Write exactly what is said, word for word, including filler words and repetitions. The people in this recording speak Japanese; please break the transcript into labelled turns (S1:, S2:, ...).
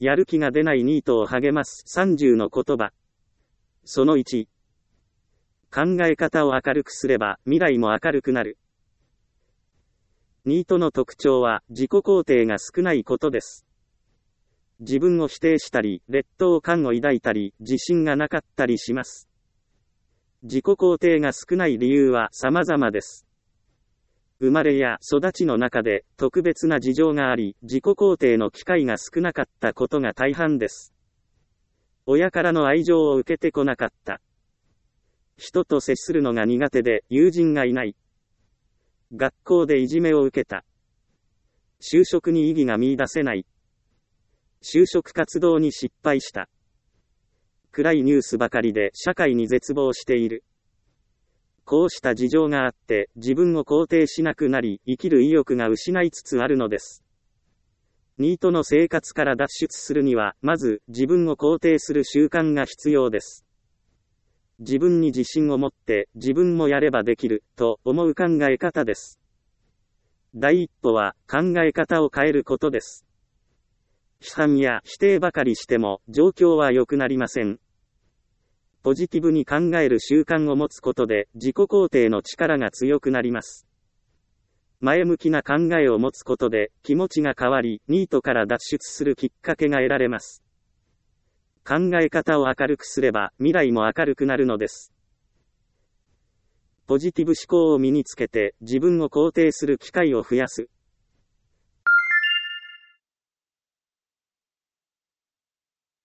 S1: やる気が出ないニートを励ますさんじゅうの言葉。そのいち。考え方を明るくすれば未来も明るくなる。ニートの特徴は自己肯定が少ないことです。自分を否定したり、劣等感を抱いたり、自信がなかったりします。自己肯定が少ない理由は様々です。生まれや育ちの中で特別な事情があり、自己肯定の機会が少なかったことが大半です。親からの愛情を受けてこなかった。人と接するのが苦手で友人がいない。学校でいじめを受けた。就職に意義が見出せない。就職活動に失敗した。暗いニュースばかりで社会に絶望している。こうした事情があって自分を肯定しなくなり、生きる意欲が失いつつあるのです。ニートの生活から脱出するには、まず自分を肯定する習慣が必要です。自分に自信を持って自分もやればできると思う考え方です。第一歩は考え方を変えることです。批判や否定ばかりしても状況は良くなりません。ポジティブに考える習慣を持つことで自己肯定の力が強くなります。前向きな考えを持つことで気持ちが変わり、ニートから脱出するきっかけが得られます。考え方を明るくすれば未来も明るくなるのです。ポジティブ思考を身につけて自分を肯定する機会を増やす。